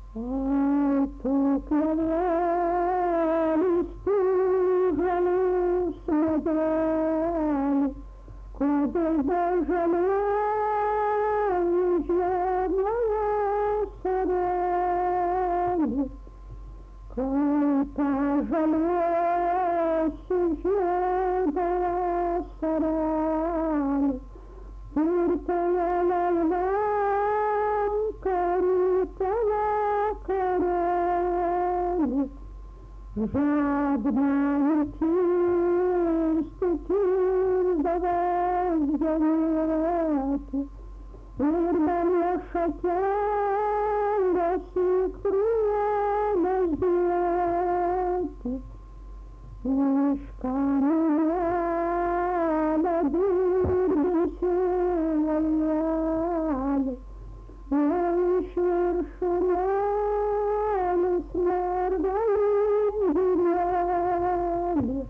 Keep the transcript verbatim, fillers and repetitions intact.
Oi, tu clavelis, tigelis, medeli, kodėl bežaliuoji žemėje sareli, kai pažaliuosi žiedoje sareli, ir tave laivam karytave kareli, žadna ir kirsti kirdavas genėti, ir mane šakelės į krūveles dėti, iš kamienelio dirbinčių valelį, iš viršūnėlis mergalinėlį.